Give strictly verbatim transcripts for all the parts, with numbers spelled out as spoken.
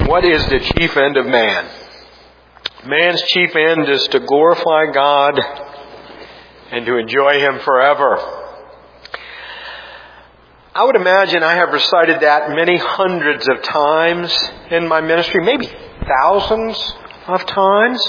What is the chief end of man? Man's chief end is to glorify God and to enjoy Him forever. I would imagine I have recited that many hundreds of times in my ministry, maybe thousands of times.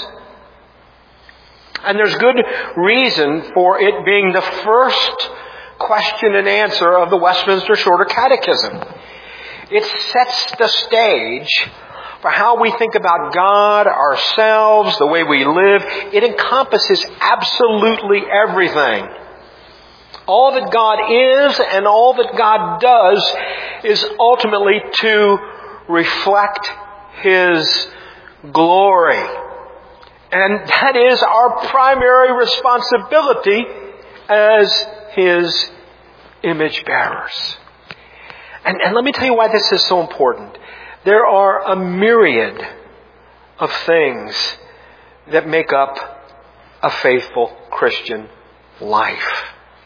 And there's good reason for it being the first question and answer of the Westminster Shorter Catechism. It sets the stage for how we think about God, ourselves, the way we live. It encompasses absolutely everything. All that God is and all that God does is ultimately to reflect His glory. And that is our primary responsibility as His image bearers. And, and let me tell you why this is so important. There are a myriad of things that make up a faithful Christian life.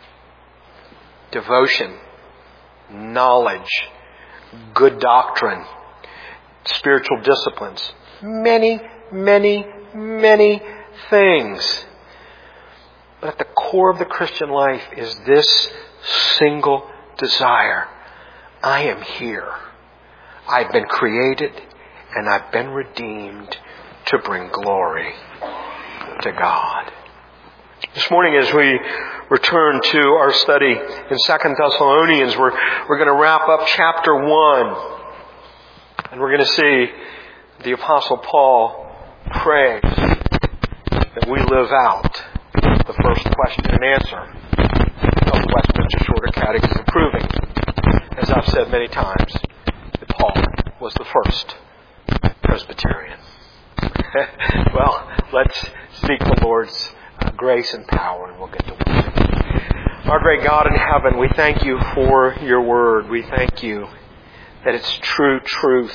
Devotion, knowledge, good doctrine, spiritual disciplines. Many, many, many things. But at the core of the Christian life is this single desire. I am here. I've been created and I've been redeemed to bring glory to God. This morning as we return to our study in Second Thessalonians, we're, we're going to wrap up chapter one. And we're going to see the Apostle Paul pray that we live out the first question and answer of the Westminster Shorter Catechism, proving, as I've said many times, that Paul was the first Presbyterian. Well, let's seek the Lord's uh, grace and power, and we'll get to work. Our great God in heaven, we thank You for Your Word. We thank You that it's true truth.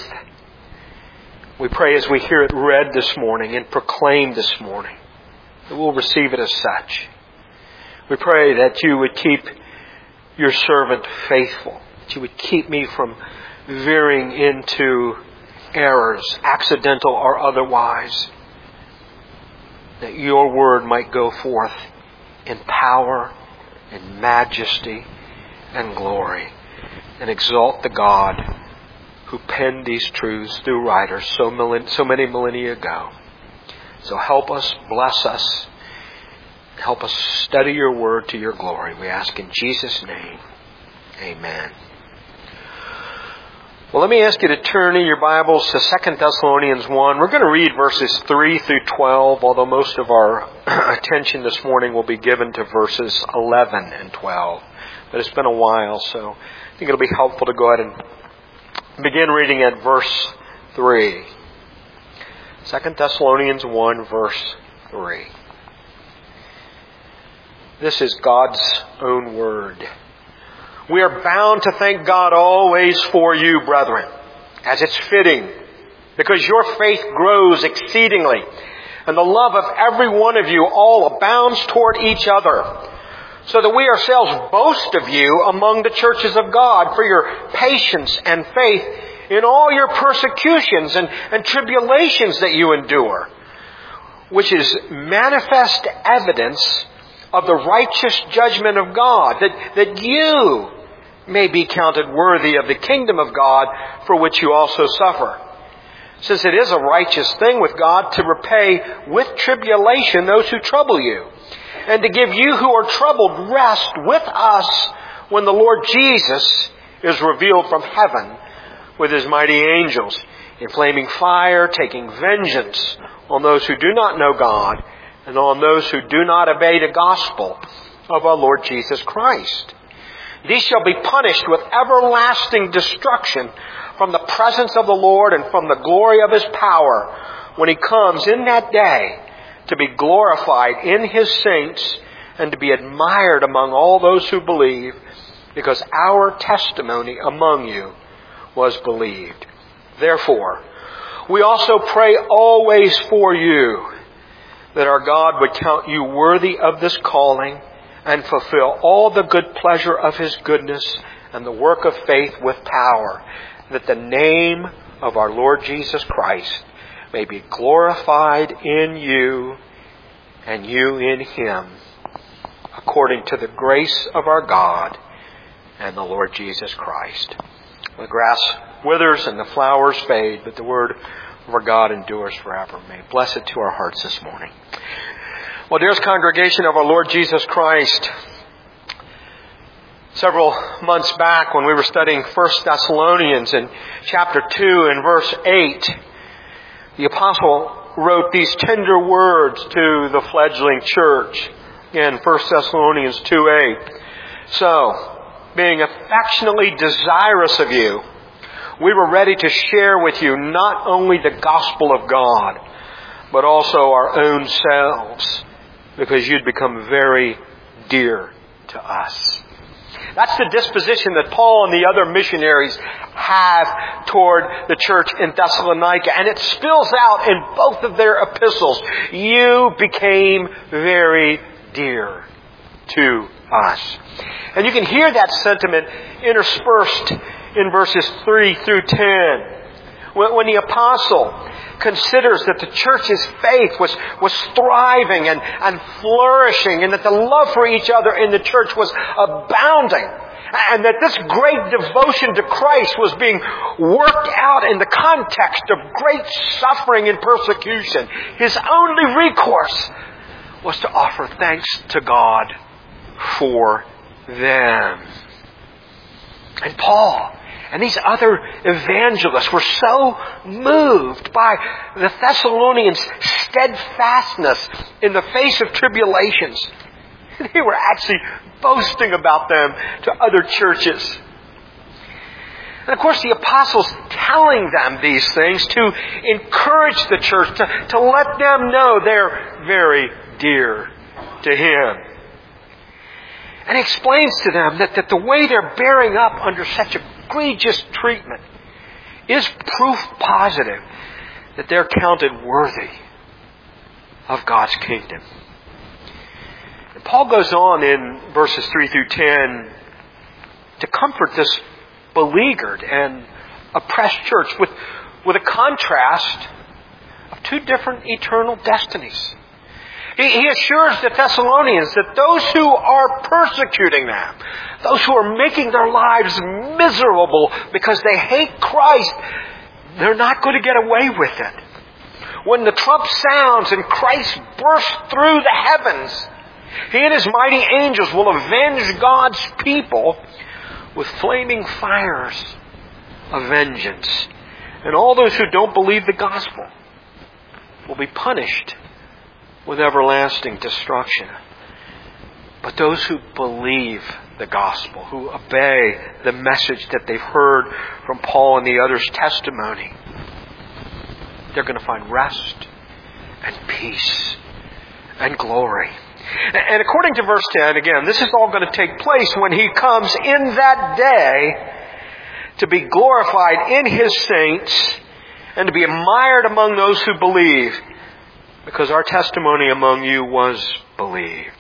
We pray as we hear it read this morning and proclaimed this morning, that we'll receive it as such. We pray that You would keep Your servant faithful, that You would keep me from veering into errors, accidental or otherwise, that Your Word might go forth in power, in majesty, and glory, and exalt the God who penned these truths through writers so, millen- so many millennia ago. So help us, bless us, help us study Your Word to Your glory. We ask in Jesus' name. Amen. Well, let me ask you to turn in your Bibles to Second Thessalonians one. We're going to read verses three through twelve, although most of our attention this morning will be given to verses eleven and twelve. But it's been a while, so I think it'll be helpful to go ahead and begin reading at verse three. Second Thessalonians one, verse three. This is God's own word. We are bound to thank God always for you, brethren, as it's fitting, because your faith grows exceedingly, and the love of every one of you all abounds toward each other, so that we ourselves boast of you among the churches of God for your patience and faith in all your persecutions and, and tribulations that you endure, which is manifest evidence of the righteous judgment of God, that, that you may be counted worthy of the kingdom of God for which you also suffer. Since it is a righteous thing with God to repay with tribulation those who trouble you, and to give you who are troubled rest with us when the Lord Jesus is revealed from heaven with His mighty angels, in flaming fire, taking vengeance on those who do not know God, and on those who do not obey the gospel of our Lord Jesus Christ. These shall be punished with everlasting destruction from the presence of the Lord and from the glory of His power, when He comes in that day to be glorified in His saints and to be admired among all those who believe, because our testimony among you was believed. Therefore, we also pray always for you, that our God would count you worthy of this calling and fulfill all the good pleasure of His goodness and the work of faith with power, that the name of our Lord Jesus Christ may be glorified in you and you in Him, according to the grace of our God and the Lord Jesus Christ. The grass withers and the flowers fade, but the word of our God endures forever. May it bless it to our hearts this morning. Well, dearest congregation of our Lord Jesus Christ, several months back when we were studying First Thessalonians in chapter two and verse eight, the apostle wrote these tender words to the fledgling church in First Thessalonians two eight. So, being affectionately desirous of you, we were ready to share with you not only the gospel of God, but also our own selves, because you'd become very dear to us. That's the disposition that Paul and the other missionaries have toward the church in Thessalonica. And it spills out in both of their epistles. You became very dear to us. And you can hear that sentiment interspersed in verses three through ten. When the apostle considers that the church's faith was, was thriving and, and flourishing, and that the love for each other in the church was abounding, and that this great devotion to Christ was being worked out in the context of great suffering and persecution, his only recourse was to offer thanks to God for them. And Paul and these other evangelists were so moved by the Thessalonians' steadfastness in the face of tribulations. They were actually boasting about them to other churches. And of course, the apostles telling them these things to encourage the church, to, to let them know they're very dear to Him. And he explains to them that, that the way they're bearing up under such egregious treatment is proof positive that they're counted worthy of God's kingdom. And Paul goes on in verses three through ten to comfort this beleaguered and oppressed church with, with a contrast of two different eternal destinies. He, he assures the Thessalonians that those who are persecuting them, those who are making their lives miserable because they hate Christ, they're not going to get away with it. When the trump sounds and Christ bursts through the heavens, He and His mighty angels will avenge God's people with flaming fires of vengeance. And all those who don't believe the gospel will be punished with everlasting destruction. But those who believe the gospel, who obey the message that they've heard from Paul and the others' testimony, they're going to find rest and peace and glory. And according to verse ten, again, this is all going to take place when He comes in that day to be glorified in His saints and to be admired among those who believe, because our testimony among you was believed.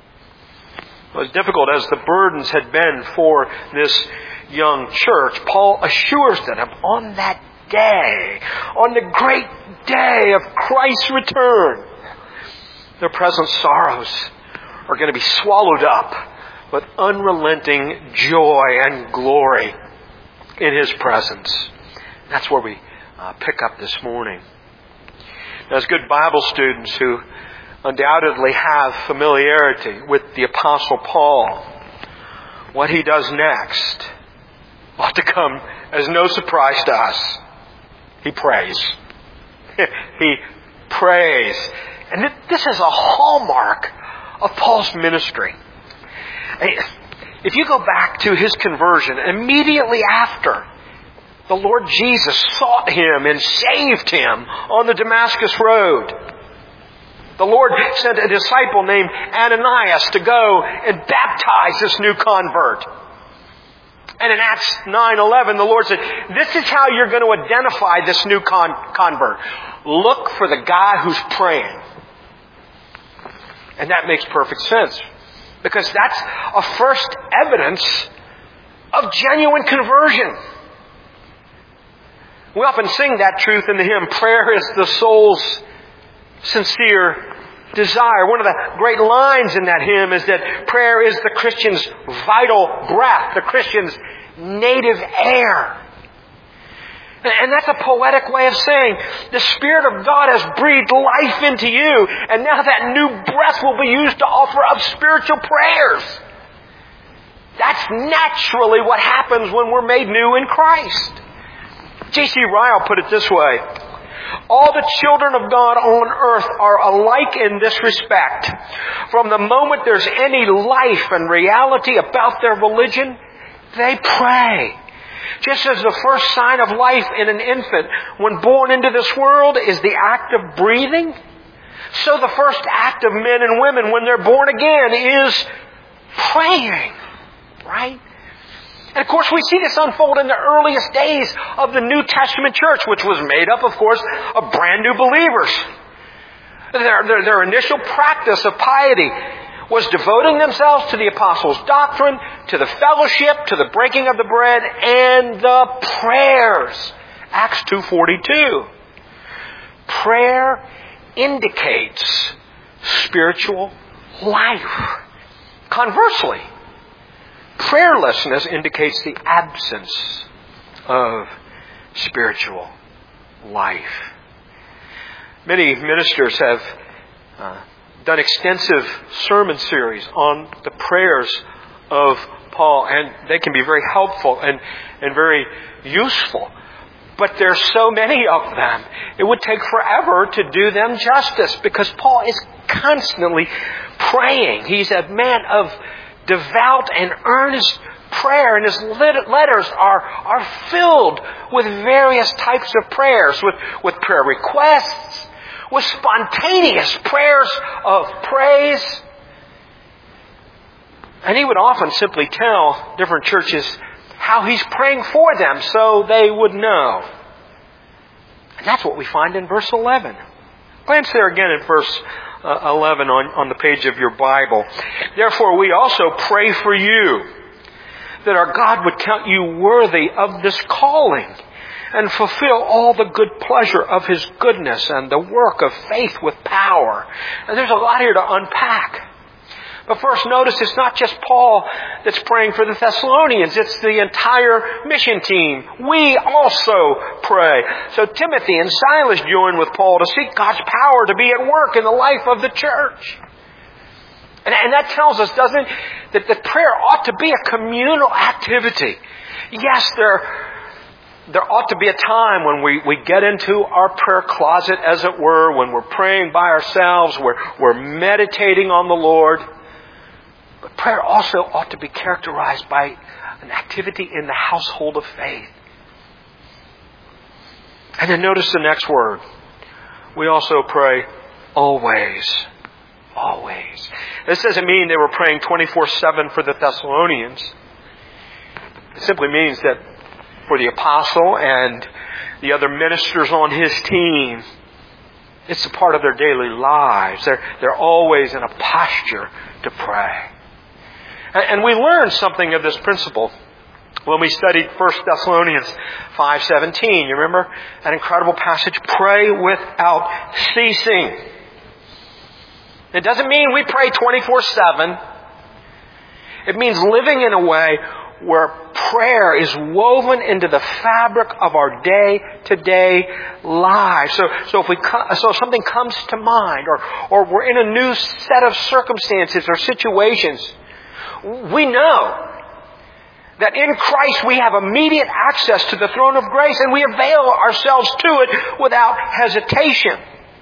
As difficult as the burdens had been for this young church, Paul assures them on that day, on the great day of Christ's return, their present sorrows are going to be swallowed up with unrelenting joy and glory in His presence. That's where we uh, pick up this morning. Now, as good Bible students who undoubtedly have familiarity with the Apostle Paul, what he does next ought to come as no surprise to us. He prays. He prays. And this is a hallmark of Paul's ministry. If you go back to his conversion, immediately after, the Lord Jesus sought him and saved him on the Damascus Road. The Lord sent a disciple named Ananias to go and baptize this new convert. And in Acts nine eleven, the Lord said, this is how you're going to identify this new con- convert. Look for the guy who's praying. And that makes perfect sense, because that's a first evidence of genuine conversion. We often sing that truth in the hymn, prayer is the soul's sincere desire. One of the great lines in that hymn is that prayer is the Christian's vital breath, the Christian's native air. And that's a poetic way of saying the Spirit of God has breathed life into you, and now that new breath will be used to offer up spiritual prayers. That's naturally what happens when we're made new in Christ. J C Ryle put it this way: all the children of God on earth are alike in this respect. From the moment there's any life and reality about their religion, they pray. Just as the first sign of life in an infant when born into this world is the act of breathing, so the first act of men and women when they're born again is praying. Right? And of course we see this unfold in the earliest days of the New Testament church, which was made up, of course, of brand new believers. Their, their, their initial practice of piety was devoting themselves to the apostles' doctrine, to the fellowship, to the breaking of the bread, and the prayers. Acts two forty-two. Prayer indicates spiritual life. Conversely, prayerlessness indicates the absence of spiritual life. Many ministers have uh, done extensive sermon series on the prayers of Paul, and they can be very helpful and, and very useful. But there's so many of them, it would take forever to do them justice, because Paul is constantly praying. He's a man of devout and earnest prayer, and his letters are, are filled with various types of prayers, with, with prayer requests, with spontaneous prayers of praise. And he would often simply tell different churches how he's praying for them so they would know. And that's what we find in verse eleven. Glance there again at verse eleven on, on the page of your Bible. Therefore we also pray for you, that our God would count you worthy of this calling, and fulfill all the good pleasure of His goodness and the work of faith with power. And there's a lot here to unpack. But first, notice it's not just Paul that's praying for the Thessalonians. It's the entire mission team. We also pray. So Timothy and Silas join with Paul to seek God's power to be at work in the life of the church. And, and that tells us, doesn't it, that the prayer ought to be a communal activity. Yes, there There ought to be a time when we, we get into our prayer closet, as it were, when we're praying by ourselves, we're, we're meditating on the Lord. But prayer also ought to be characterized by an activity in the household of faith. And then notice the next word. We also pray always. Always. This doesn't mean they were praying twenty-four seven for the Thessalonians. It simply means that for the apostle and the other ministers on his team, it's a part of their daily lives. They're, they're always in a posture to pray. And, and we learned something of this principle when we studied First Thessalonians five seventeen. You remember that incredible passage? Pray without ceasing. It doesn't mean we pray twenty-four seven. It means living in a way where prayer is woven into the fabric of our day-to-day lives. So, so if we, so if something comes to mind, or, or we're in a new set of circumstances or situations, we know that in Christ we have immediate access to the throne of grace, and we avail ourselves to it without hesitation.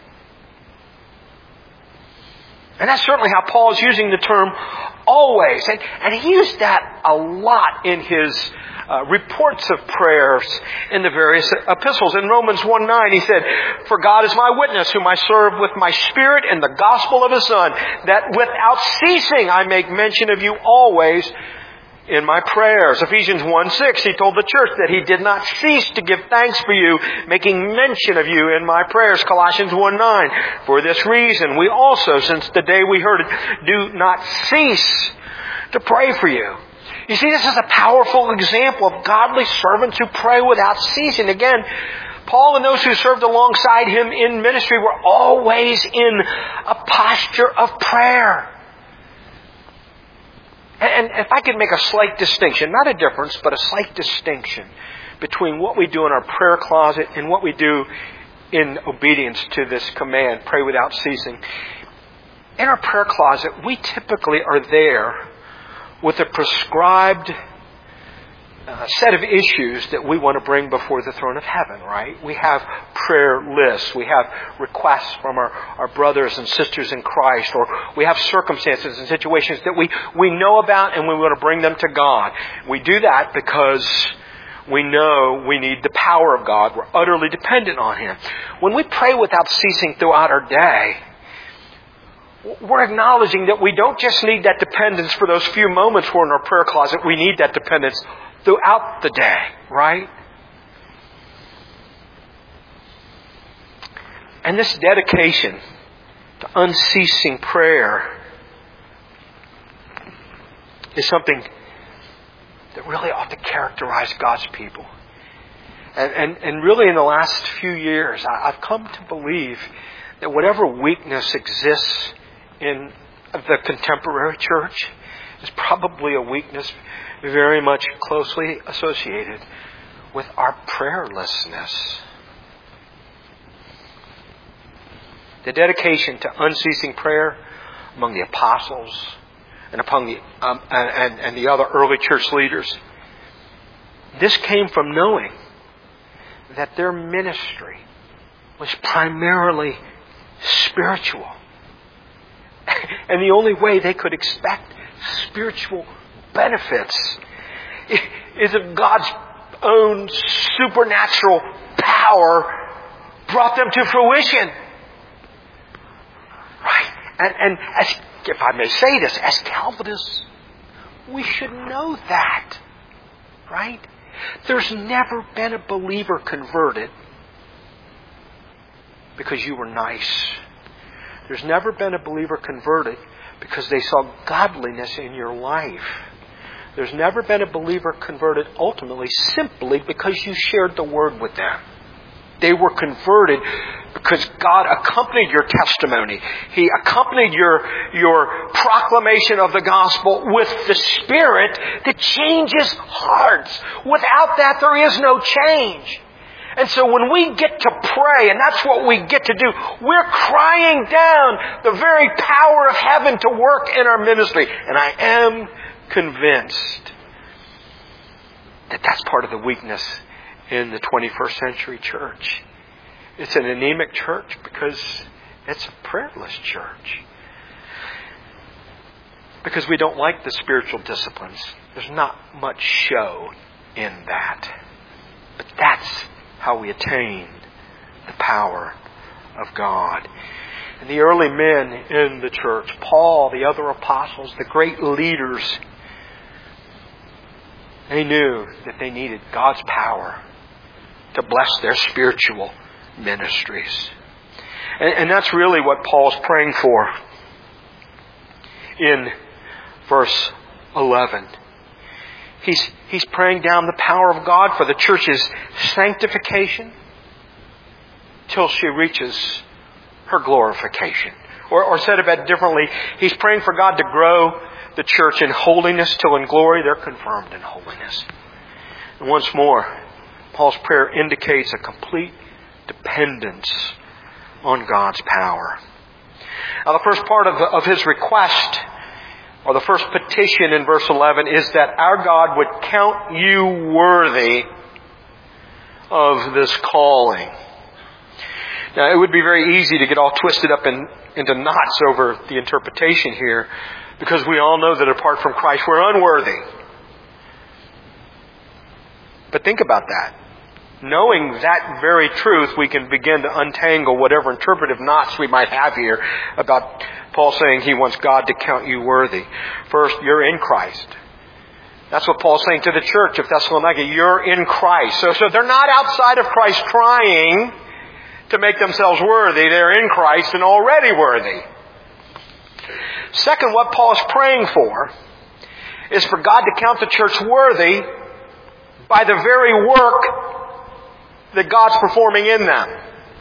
And that's certainly how Paul is using the term always. And, and he used that a lot in his uh, reports of prayers in the various epistles. In Romans one nine, he said, "For God is my witness, whom I serve with my spirit in the gospel of His Son, that without ceasing I make mention of you always in my prayers." Ephesians one six, he told the church that he did not cease to give thanks for you, making mention of you in my prayers. Colossians one nine, "For this reason we also, since the day we heard it, do not cease to pray for you." You see, this is a powerful example of godly servants who pray without ceasing. Again, Paul and those who served alongside him in ministry were always in a posture of prayer. And if I could make a slight distinction, not a difference, but a slight distinction between what we do in our prayer closet and what we do in obedience to this command, pray without ceasing. In our prayer closet, we typically are there with a prescribed uh, set of issues that we want to bring before the throne of heaven, right? We have prayer lists. We have requests from our, our brothers and sisters in Christ, or we have circumstances and situations that we, we know about and we want to bring them to God. We do that because we know we need the power of God. We're utterly dependent on Him. When we pray without ceasing throughout our day, we're acknowledging that we don't just need that dependence for those few moments we're in our prayer closet. We need that dependence throughout the day, right? And this dedication to unceasing prayer is something that really ought to characterize God's people. And, and, and really in the last few years, I've come to believe that whatever weakness exists in the contemporary church is probably a weakness very much closely associated with our prayerlessness. The dedication to unceasing prayer among the apostles and among the um, and, and the other early church leaders, this came from knowing that their ministry was primarily spiritual. And the only way they could expect spiritual benefits is if God's own supernatural power brought them to fruition. Right? And, and as, if I may say this, as Calvinists, we should know that. Right? There's never been a believer converted because you were nice. There's never been a believer converted because they saw godliness in your life. There's never been a believer converted ultimately simply because you shared the word with them. They were converted because God accompanied your testimony. He accompanied your, your proclamation of the gospel with the Spirit that changes hearts. Without that, there is no change. And so when we get to pray, and that's what we get to do, we're crying down the very power of heaven to work in our ministry. And I am convinced that that's part of the weakness in the twenty-first century church. It's an anemic church because it's a prayerless church. Because we don't like the spiritual disciplines. There's not much show in that. But that's how we attain the power of God. And the early men in the church, Paul, the other apostles, the great leaders, they knew that they needed God's power to bless their spiritual ministries. And, and that's really what Paul's praying for in verse eleven. He's, he's praying down the power of God for the church's sanctification till she reaches her glorification. Or, or said a bit differently, he's praying for God to grow the church in holiness till in glory they're confirmed in holiness. And once more, Paul's prayer indicates a complete dependence on God's power. Now the first part of, the, of his request, or the first petition in verse eleven, is that our God would count you worthy of this calling. Now, it would be very easy to get all twisted up in, into knots over the interpretation here, because we all know that apart from Christ, we're unworthy. But think about that. Knowing that very truth, we can begin to untangle whatever interpretive knots we might have here about Paul saying he wants God to count you worthy. First, you're in Christ. That's what Paul's saying to the church of Thessalonica. You're in Christ. So, so they're not outside of Christ trying to make themselves worthy. They're in Christ and already worthy. Second, what Paul is praying for is for God to count the church worthy by the very work that God's performing in them.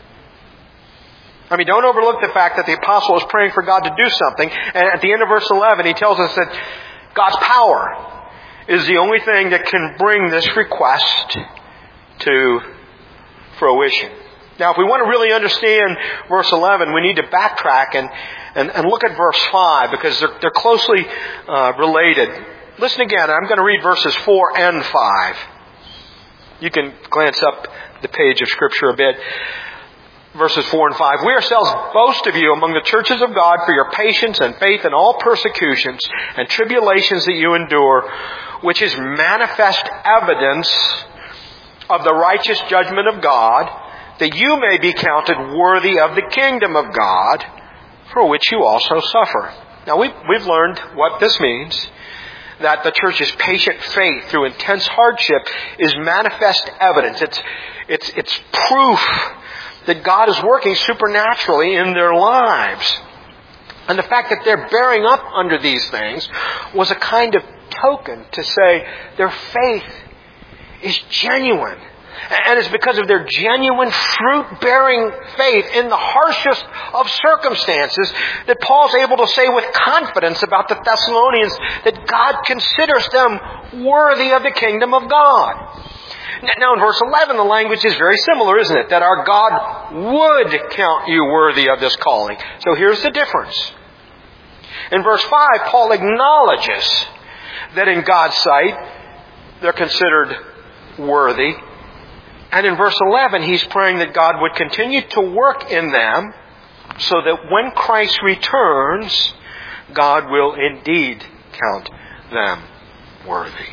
I mean, don't overlook the fact that the apostle is praying for God to do something. And at the end of verse eleven, he tells us that God's power is the only thing that can bring this request to fruition. Now, if we want to really understand verse eleven, we need to backtrack and, and, and look at verse five, because they're, they're closely uh, related. Listen again. I'm going to read verses four and five. You can glance up the page of Scripture a bit. Verses four and five. We ourselves boast of you among the churches of God for your patience and faith in all persecutions and tribulations that you endure, which is manifest evidence of the righteous judgment of God, that you may be counted worthy of the kingdom of God, for which you also suffer. Now, we've, we've learned what this means. That the church's patient faith through intense hardship is manifest evidence. It's, it's, it's proof that God is working supernaturally in their lives. And the fact that they're bearing up under these things was a kind of token to say their faith is genuine. And it's because of their genuine fruit-bearing faith in the harshest of circumstances that Paul's able to say with confidence about the Thessalonians that God considers them worthy of the kingdom of God. Now in verse eleven, the language is very similar, isn't it? That our God would count you worthy of this calling. So here's the difference. In verse five, Paul acknowledges that in God's sight, they're considered worthy. And in verse eleven, he's praying that God would continue to work in them so that when Christ returns, God will indeed count them worthy.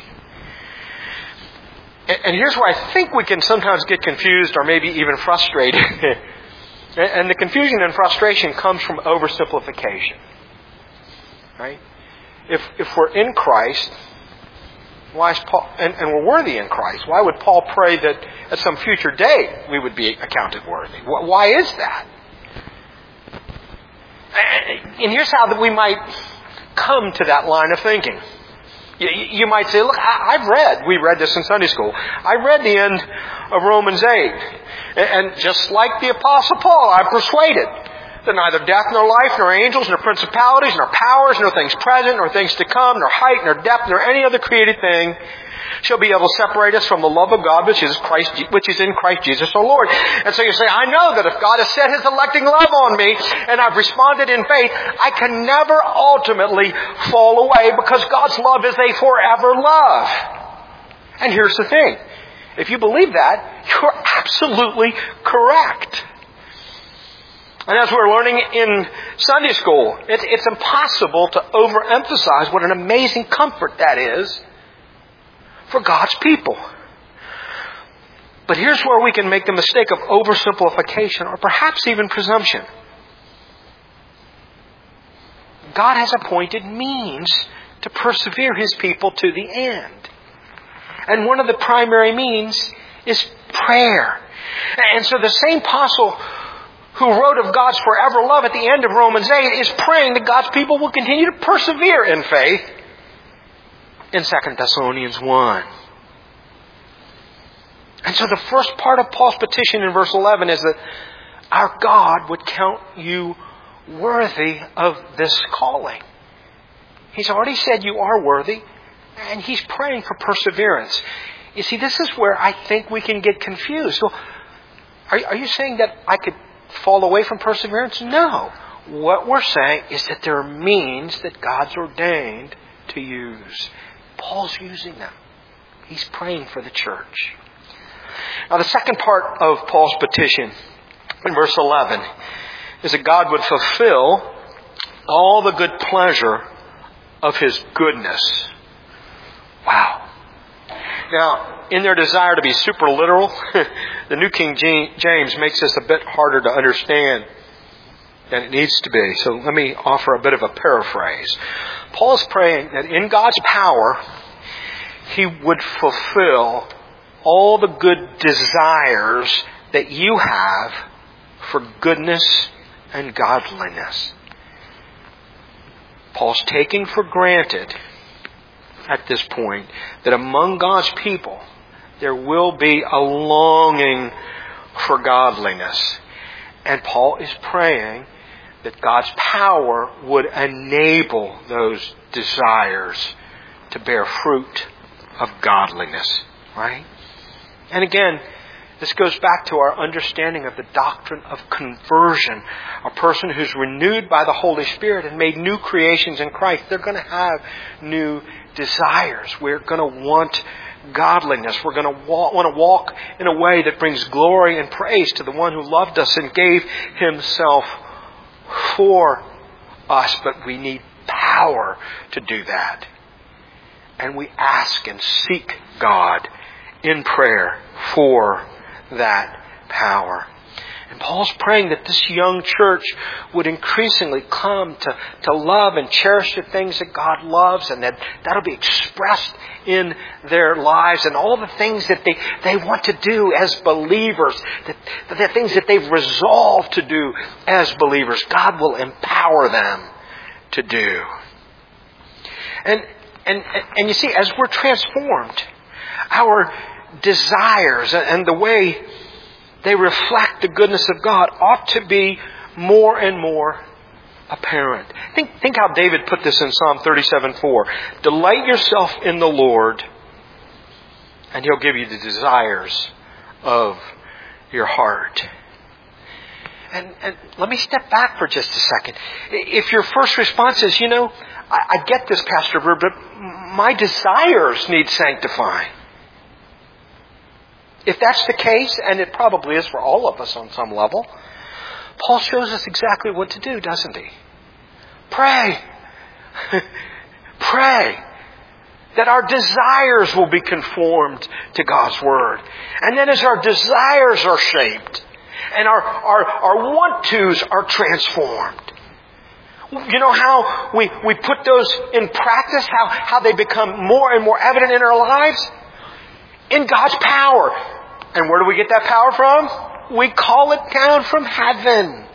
And here's where I think we can sometimes get confused or maybe even frustrated. And the confusion and frustration comes from oversimplification. Right? If if we're in Christ, why is Paul, and, and we're worthy in Christ, why would Paul pray that at some future day we would be accounted worthy? Why is that? And here's how that we might come to that line of thinking. You, you might say, look, I, I've read, we read this in Sunday school, I read the end of Romans eight. And, and just like the Apostle Paul, I'm persuaded that neither death nor life, nor angels, nor principalities, nor powers, nor things present, nor things to come, nor height, nor depth, nor any other created thing shall be able to separate us from the love of God which is Christ, which is in Christ Jesus our Lord. And so you say, I know that if God has set His electing love on me and I've responded in faith, I can never ultimately fall away because God's love is a forever love. And here's the thing. If you believe that, you're absolutely correct. And as we're learning in Sunday school, it's, it's impossible to overemphasize what an amazing comfort that is for God's people. But here's where we can make the mistake of oversimplification or perhaps even presumption. God has appointed means to persevere His people to the end. And one of the primary means is prayer. And so the same apostle who wrote of God's forever love at the end of Romans eight is praying that God's people will continue to persevere in faith in Second Thessalonians one. And so the first part of Paul's petition in verse eleven is that our God would count you worthy of this calling. He's already said you are worthy, and He's praying for perseverance. You see, this is where I think we can get confused. So, are, are you saying that I could fall away from perseverance? No. What we're saying is that there are means that God's ordained to use. Paul's using them. He's praying for the church. Now the second part of Paul's petition in verse eleven is that God would fulfill all the good pleasure of His goodness. Wow. Now, in their desire to be super literal, the New King James makes this a bit harder to understand than it needs to be. So let me offer a bit of a paraphrase. Paul is praying that in God's power, He would fulfill all the good desires that you have for goodness and godliness. Paul's taking for granted at this point that among God's people there will be a longing for godliness. And Paul is praying that God's power would enable those desires to bear fruit of godliness. Right? And again, this goes back to our understanding of the doctrine of conversion. A person who's renewed by the Holy Spirit and made new creations in Christ, they're going to have new desires. We're going to want godliness. We're going to walk, want to walk in a way that brings glory and praise to the one who loved us and gave Himself for us. But we need power to do that. And we ask and seek God in prayer for that power. And Paul's praying that this young church would increasingly come to, to love and cherish the things that God loves, and that that'll be expressed in their lives, and all the things that they, they want to do as believers, that, the things that they've resolved to do as believers, God will empower them to do. And, and, and you see, as we're transformed, our desires and the way they reflect the goodness of God ought to be more and more apparent. Think, think how David put this in Psalm thirty-seven four. Delight yourself in the Lord, and He'll give you the desires of your heart. And, and let me step back for just a second. If your first response is, you know, I, I get this, Pastor Verb, but my desires need sanctifying. If that's the case, and it probably is for all of us on some level, Paul shows us exactly what to do, doesn't he? Pray. Pray that our desires will be conformed to God's Word. And then as our desires are shaped and our, our, our want-tos are transformed, you know how we, we put those in practice, how, how they become more and more evident in our lives? In God's power. And where do we get that power from? We call it down from heaven.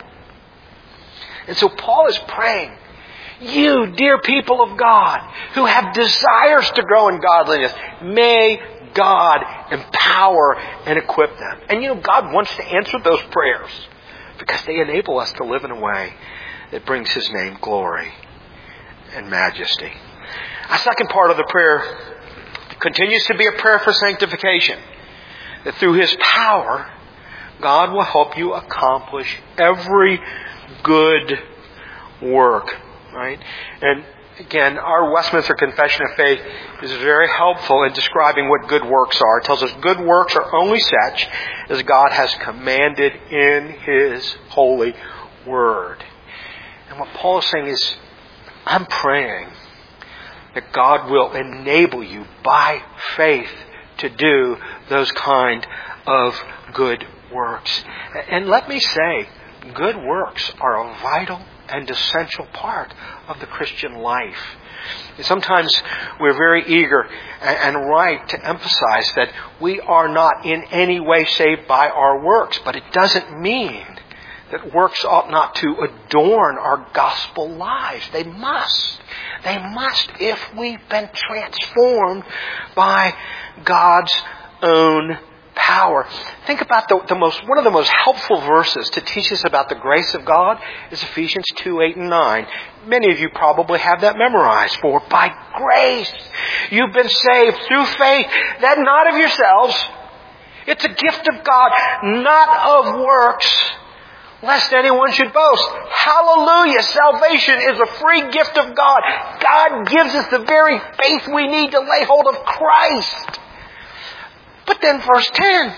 And so Paul is praying, you, dear people of God, who have desires to grow in godliness, may God empower and equip them. And you know, God wants to answer those prayers because they enable us to live in a way that brings His name glory and majesty. A second part of the prayer continues to be a prayer for sanctification. That through His power, God will help you accomplish every good work. Right? And again, our Westminster Confession of Faith is very helpful in describing what good works are. It tells us good works are only such as God has commanded in His holy Word. And what Paul is saying is, I'm praying that God will enable you by faith to do those kind of good works. And let me say, good works are a vital and essential part of the Christian life. Sometimes we're very eager and right to emphasize that we are not in any way saved by our works, but it doesn't mean that works ought not to adorn our gospel lives. They must. They must if we've been transformed by God's own power. Think about the, the most one of the most helpful verses to teach us about the grace of God is Ephesians two, eight, and nine. Many of you probably have that memorized. For by grace you've been saved through faith, that not of yourselves. It's a gift of God, not of works, lest anyone should boast. Hallelujah! Salvation is a free gift of God. God gives us the very faith we need to lay hold of Christ. But then verse ten,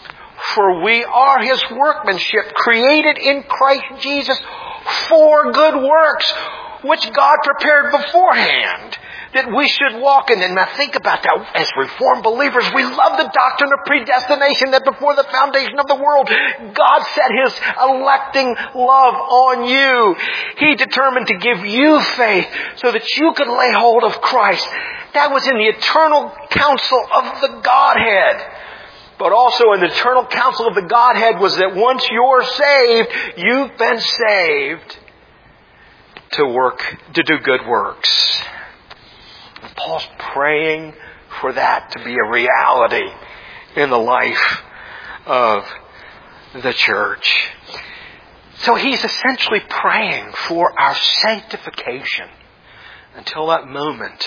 for we are His workmanship, created in Christ Jesus for good works, which God prepared beforehand that we should walk in. And now think about that. As Reformed believers, we love the doctrine of predestination, that before the foundation of the world, God set His electing love on you. He determined to give you faith so that you could lay hold of Christ. That was in the eternal counsel of the Godhead. But also in the eternal counsel of the Godhead was that once you're saved, you've been saved to work, to do good works. Paul's praying for that to be a reality in the life of the church. So he's essentially praying for our sanctification until that moment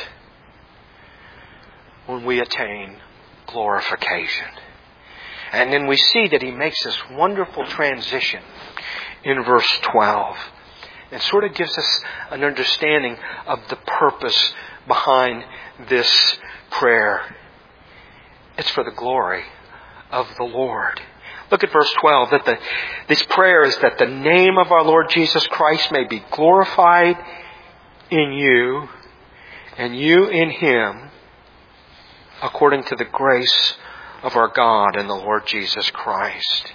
when we attain glorification. And then we see that he makes this wonderful transition in verse twelve. And sort of gives us an understanding of the purpose behind this prayer. It's for the glory of the Lord. Look at verse twelve. That the, this prayer is that the name of our Lord Jesus Christ may be glorified in you and you in Him, according to the grace of our God and the Lord Jesus Christ.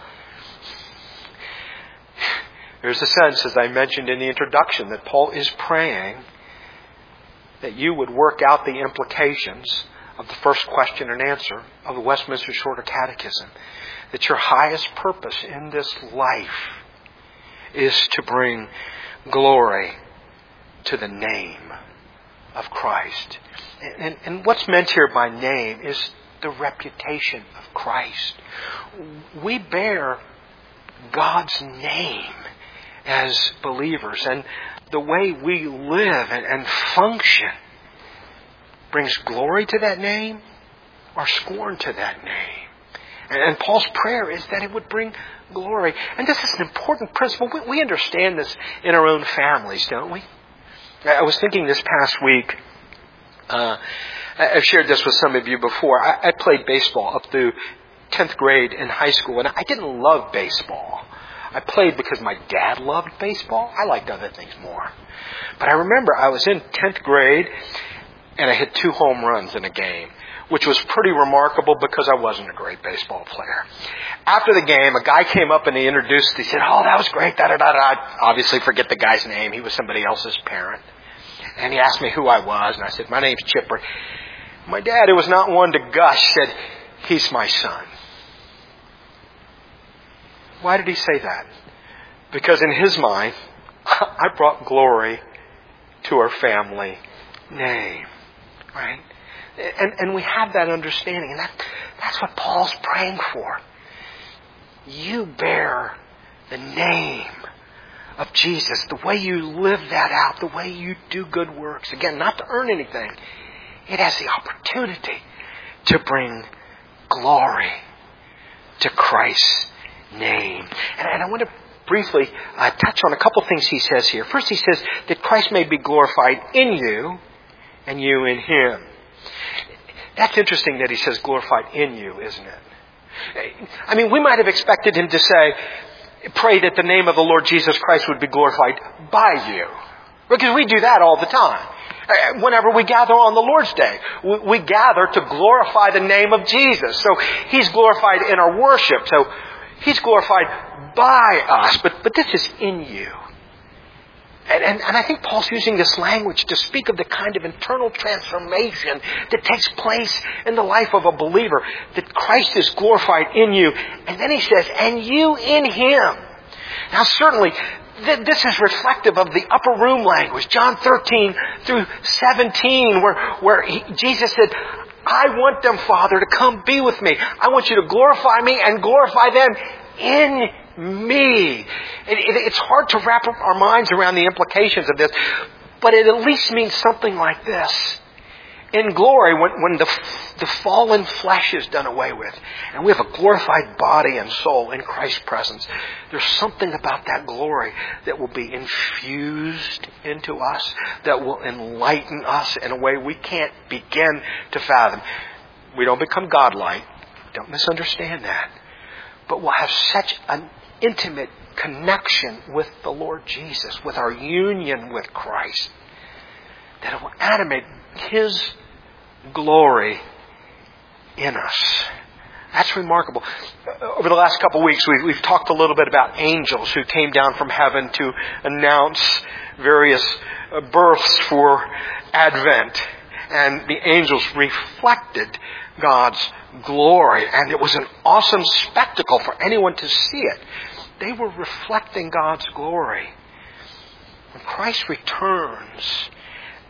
There's a sense, as I mentioned in the introduction, that Paul is praying that you would work out the implications of the first question and answer of the Westminster Shorter Catechism. That your highest purpose in this life is to bring glory to the name of Christ. And, and, and what's meant here by name is the reputation of Christ. We bear God's name as believers, and the way we live and, and function brings glory to that name or scorn to that name. And, and Paul's prayer is that it would bring glory. And this is an important principle. We, we understand this in our own families, don't we? I was thinking this past week, uh, I've shared this with some of you before. I, I played baseball up through tenth grade in high school, and I didn't love baseball. I played because my dad loved baseball. I liked other things more. But I remember I was in tenth grade and I hit two home runs in a game, which was pretty remarkable because I wasn't a great baseball player. After the game, a guy came up and he introduced, he said, "Oh, that was great, da da da da." I obviously forget the guy's name. He was somebody else's parent. And he asked me who I was, and I said, "My name's Chipper." My dad, who was not one to gush, said, "He's my son." Why did he say that? Because in his mind, I brought glory to our family name. Right? And, and we have that understanding. And that, that's what Paul's praying for. You bear the name of Jesus. The way you live that out. The way you do good works. Again, not to earn anything. It has the opportunity to bring glory to Christ's name. And, and I want to briefly uh, touch on a couple things he says here. First, he says that Christ may be glorified in you and you in Him. That's interesting that he says glorified in you, isn't it? I mean, we might have expected him to say, pray that the name of the Lord Jesus Christ would be glorified by you. Because we do that all the time. Whenever we gather on the Lord's Day, we gather to glorify the name of Jesus. So He's glorified in our worship. So He's glorified by us, but, but this is in you. And, and, and I think Paul's using this language to speak of the kind of internal transformation that takes place in the life of a believer. That Christ is glorified in you. And then he says, and you in Him. Now certainly, th- this is reflective of the upper room language. John thirteen through seventeen, where, where he, Jesus said, I want them, Father, to come be with me. I want you to glorify me and glorify them in me. It, it, it's hard to wrap up our minds around the implications of this, but it at least means something like this. In glory, when, when the, the fallen flesh is done away with, and we have a glorified body and soul in Christ's presence, there's something about that glory that will be infused into us, that will enlighten us in a way we can't begin to fathom. We don't become godlike. Don't misunderstand that. But we'll have such an intimate connection with the Lord Jesus, with our union with Christ, that it will animate His glory in us. That's remarkable. Over the last couple of weeks, we've, we've talked a little bit about angels who came down from heaven to announce various births for Advent. And the angels reflected God's glory. And it was an awesome spectacle for anyone to see it. They were reflecting God's glory. When Christ returns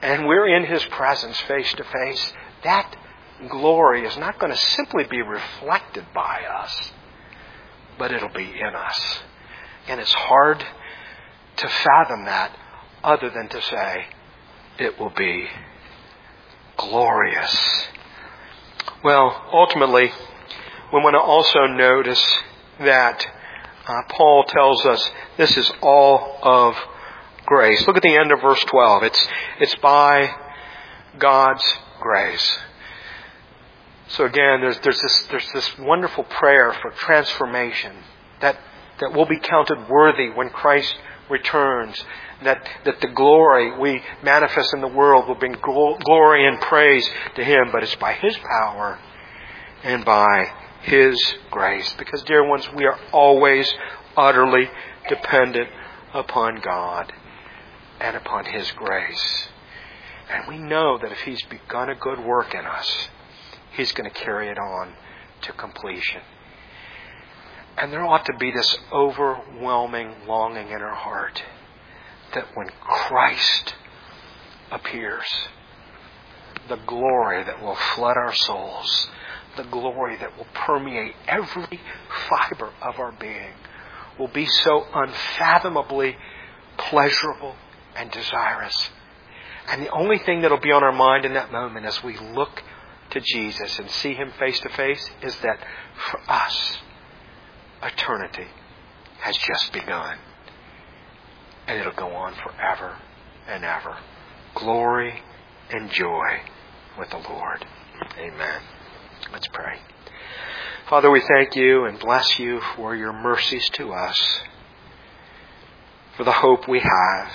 and we're in His presence face to face, that glory is not going to simply be reflected by us, but it'll be in us. And it's hard to fathom that other than to say it will be glorious. Well, ultimately, we want to also notice that uh, Paul tells us this is all of grace. Look at the end of verse twelve. It's it's by God's grace. So again, there's there's this there's this wonderful prayer for transformation, that that we'll be counted worthy when Christ returns, that that the glory we manifest in the world will bring glory and praise to Him, but it's by His power and by His grace. Because, dear ones, we are always utterly dependent upon God and upon His grace. And we know that if He's begun a good work in us, He's going to carry it on to completion. And there ought to be this overwhelming longing in our heart that when Christ appears, the glory that will flood our souls, the glory that will permeate every fiber of our being, will be so unfathomably pleasurable and desirous. And the only thing that will be on our mind in that moment as we look to Jesus and see Him face to face is that for us, eternity has just begun. And it'll go on forever and ever. Glory and joy with the Lord. Amen. Let's pray. Father, we thank You and bless You for Your mercies to us, for the hope we have.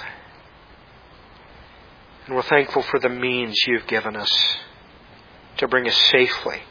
And we're thankful for the means You've given us to bring us safely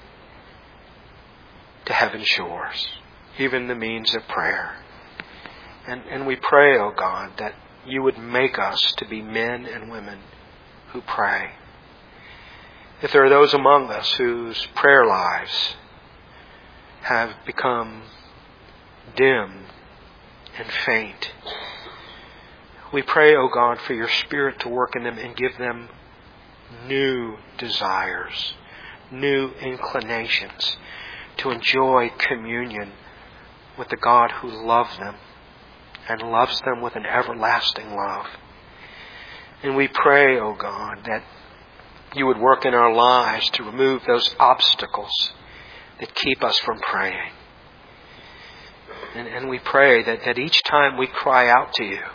to heaven's shores, even the means of prayer. And, and we pray, O God, that You would make us to be men and women who pray. If there are those among us whose prayer lives have become dim and faint, we pray, O God, for Your Spirit to work in them and give them new desires, new inclinations to enjoy communion with the God who loves them and loves them with an everlasting love. And we pray, O God, that You would work in our lives to remove those obstacles that keep us from praying. And, and we pray that, that each time we cry out to You,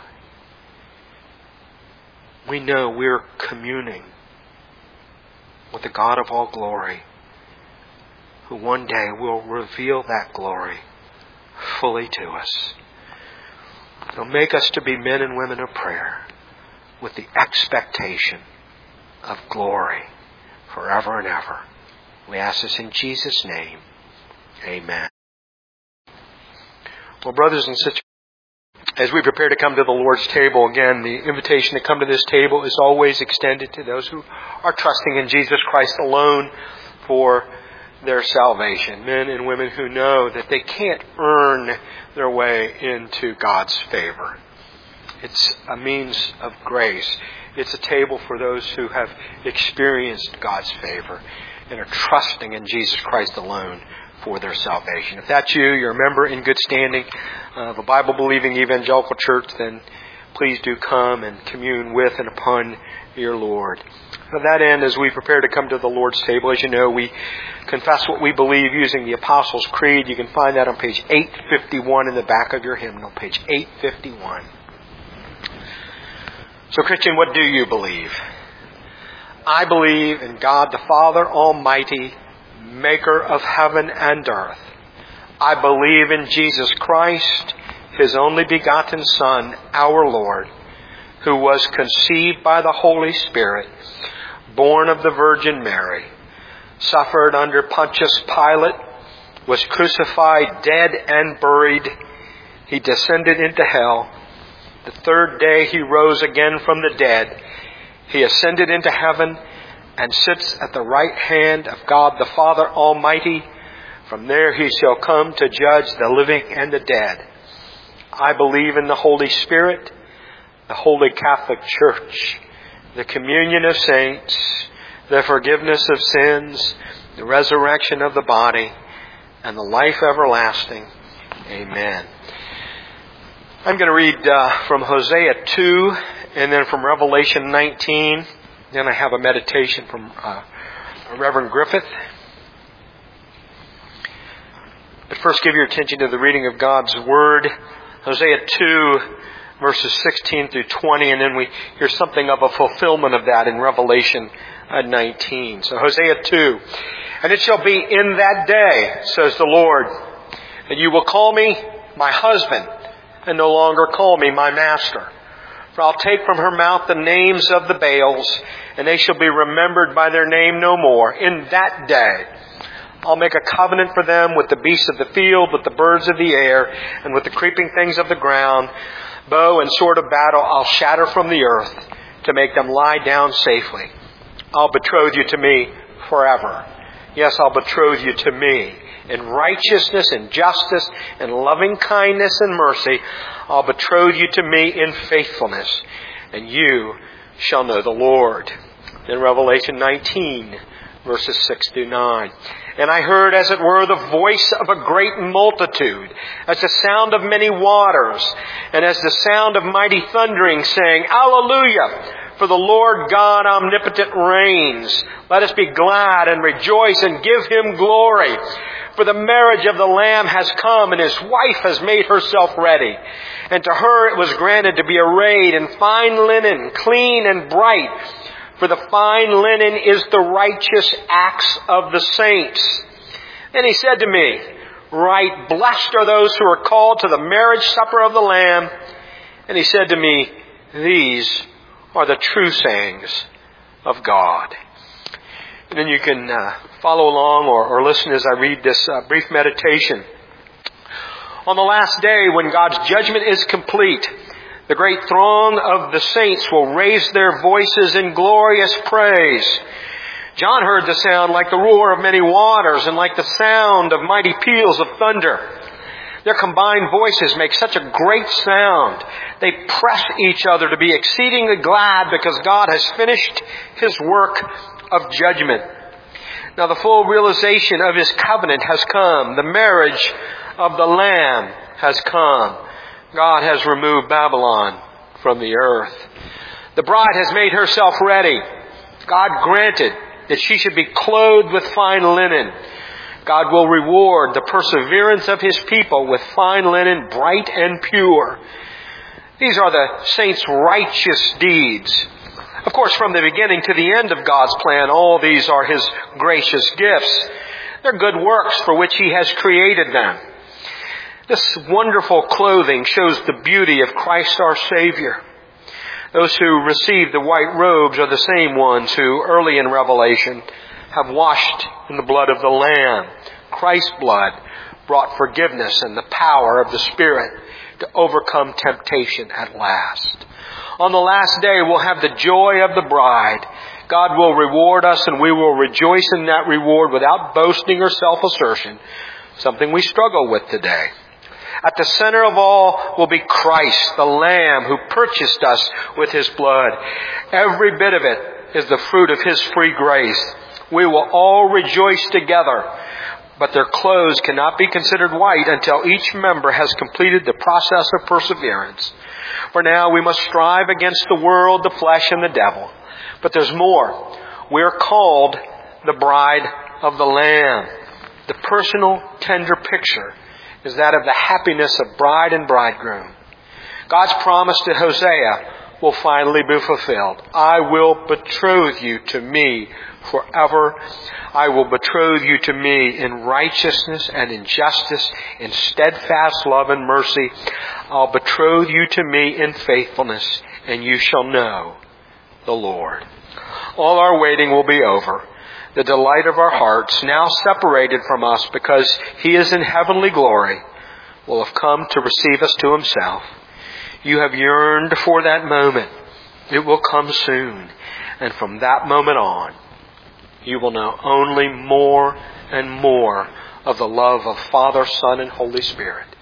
we know we're communing with the God of all glory, who one day will reveal that glory fully to us. It'll make us to be men and women of prayer with the expectation of glory forever and ever. We ask this in Jesus' name. Amen. Well, brothers and sisters, as we prepare to come to the Lord's table, again, the invitation to come to this table is always extended to those who are trusting in Jesus Christ alone for their salvation. Men and women who know that they can't earn their way into God's favor. It's a means of grace. It's a table for those who have experienced God's favor and are trusting in Jesus Christ alone for their salvation. If that's you, you're a member in good standing of a Bible-believing evangelical church, then please do come and commune with and upon your Lord. To that end, as we prepare to come to the Lord's table, as you know, we confess what we believe using the Apostles' Creed. You can find that on page eight fifty-one in the back of your hymnal, page eight fifty-one. So, Christian, what do you believe? I believe in God the Father Almighty, Maker of heaven and earth. I believe in Jesus Christ, His only begotten Son, our Lord, who was conceived by the Holy Spirit, born of the Virgin Mary, suffered under Pontius Pilate, was crucified, dead, and buried. He descended into hell. The third day He rose again from the dead. He ascended into heaven and sits at the right hand of God the Father Almighty. From there He shall come to judge the living and the dead. I believe in the Holy Spirit, the Holy Catholic Church, the communion of saints, the forgiveness of sins, the resurrection of the body, and the life everlasting. Amen. I'm going to read uh, from Hosea two, and then from Revelation nineteen. Then I have a meditation from uh, Reverend Griffith. But first, give your attention to the reading of God's Word. Hosea two, verses sixteen through twenty, and then we hear something of a fulfillment of that in Revelation nineteen. So Hosea two. And it shall be in that day, says the Lord, that you will call me my husband, and no longer call me my master. For I'll take from her mouth the names of the Baals, and they shall be remembered by their name no more. In that day I'll make a covenant for them with the beasts of the field, with the birds of the air, and with the creeping things of the ground. Bow and sword of battle I'll shatter from the earth, to make them lie down safely. I'll betroth you to me forever. Yes, I'll betroth you to me. In righteousness and justice and loving kindness and mercy, I'll betroth you to me in faithfulness, and you shall know the Lord. In Revelation nineteen, verses six through nine. And I heard, as it were, the voice of a great multitude, as the sound of many waters, and as the sound of mighty thundering, saying, Alleluia! For the Lord God omnipotent reigns. Let us be glad and rejoice and give Him glory. For the marriage of the Lamb has come, and His wife has made herself ready. And to her it was granted to be arrayed in fine linen, clean and bright. For the fine linen is the righteous acts of the saints. And He said to me, Write, blessed are those who are called to the marriage supper of the Lamb. And He said to me, These are the true sayings of God. And then you can uh, follow along or, or listen as I read this uh, brief meditation. On the last day, when God's judgment is complete, the great throng of the saints will raise their voices in glorious praise. John heard the sound like the roar of many waters and like the sound of mighty peals of thunder. Their combined voices make such a great sound. They press each other to be exceedingly glad because God has finished His work of judgment. Now the full realization of His covenant has come. The marriage of the Lamb has come. God has removed Babylon from the earth. The bride has made herself ready. God granted that she should be clothed with fine linen. God will reward the perseverance of His people with fine linen, bright and pure. These are the saints' righteous deeds. Of course, from the beginning to the end of God's plan, all these are His gracious gifts. They're good works for which He has created them. This wonderful clothing shows the beauty of Christ our Savior. Those who receive the white robes are the same ones who, early in Revelation, have washed in the blood of the Lamb. Christ's blood brought forgiveness and the power of the Spirit to overcome temptation at last. On the last day, we'll have the joy of the bride. God will reward us, and we will rejoice in that reward without boasting or self-assertion, something we struggle with today. At the center of all will be Christ, the Lamb who purchased us with His blood. Every bit of it is the fruit of His free grace. We will all rejoice together, but their clothes cannot be considered white until each member has completed the process of perseverance. For now we must strive against the world, the flesh, and the devil. But there's more. We are called the bride of the Lamb. The personal, tender picture is that of the happiness of bride and bridegroom. God's promise to Hosea will finally be fulfilled. I will betroth you to me forever. I will betroth you to me in righteousness and in justice, in steadfast love and mercy. I'll betroth you to me in faithfulness, and you shall know the Lord. All our waiting will be over. The delight of our hearts, now separated from us because He is in heavenly glory, will have come to receive us to Himself. You have yearned for that moment. It will come soon. And from that moment on, you will know only more and more of the love of Father, Son, and Holy Spirit.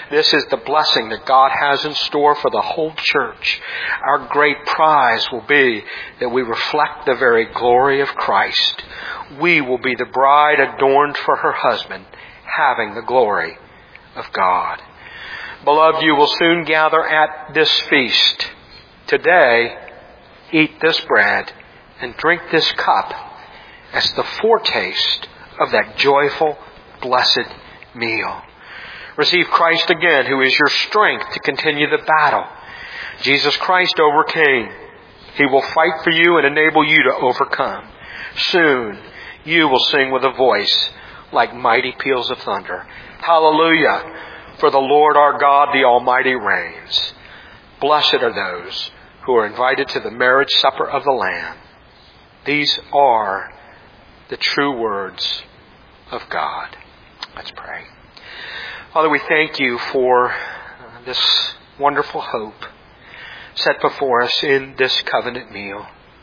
This is the blessing that God has in store for the whole church. Our great prize will be that we reflect the very glory of Christ. We will be the bride adorned for her husband, having the glory of God. Beloved, you will soon gather at this feast. Today, eat this bread and drink this cup as the foretaste of that joyful, blessed meal. Receive Christ again, who is your strength to continue the battle. Jesus Christ overcame. He will fight for you and enable you to overcome. Soon, you will sing with a voice like mighty peals of thunder. Hallelujah! For the Lord our God, the Almighty, reigns. Blessed are those who are invited to the marriage supper of the Lamb. These are the true words of God. Let's pray. Father, we thank you for this wonderful hope set before us in this covenant meal.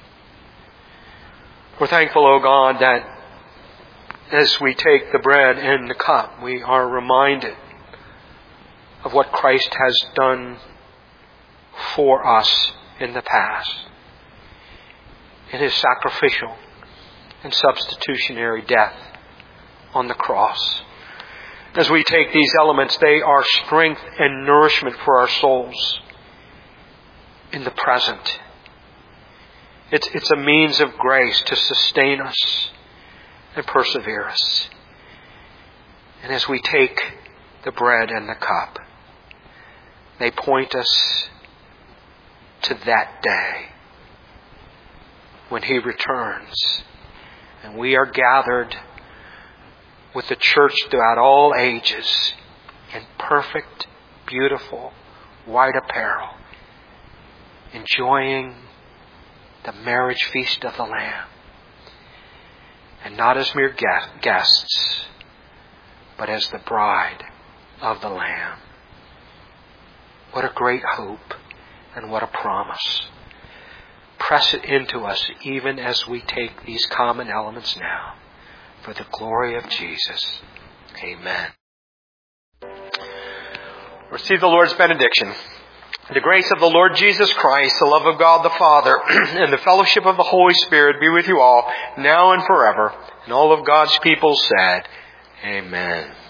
We're thankful, O God, that as we take the bread and the cup, we are reminded of what Christ has done for us in the past, in His sacrificial and substitutionary death on the cross. As we take these elements, they are strength and nourishment for our souls in the present. It's, it's a means of grace to sustain us and persevere us. And as we take the bread and the cup, they point us to that day when He returns and we are gathered with the church throughout all ages in perfect, beautiful, white apparel, enjoying the marriage feast of the Lamb. And not as mere guests, but as the bride of the Lamb. What a great hope and what a promise. Press it into us even as we take these common elements now. For the glory of Jesus. Amen. Receive the Lord's benediction. The grace of the Lord Jesus Christ, the love of God the Father, and the fellowship of the Holy Spirit be with you all, now and forever. And all of God's people said, Amen.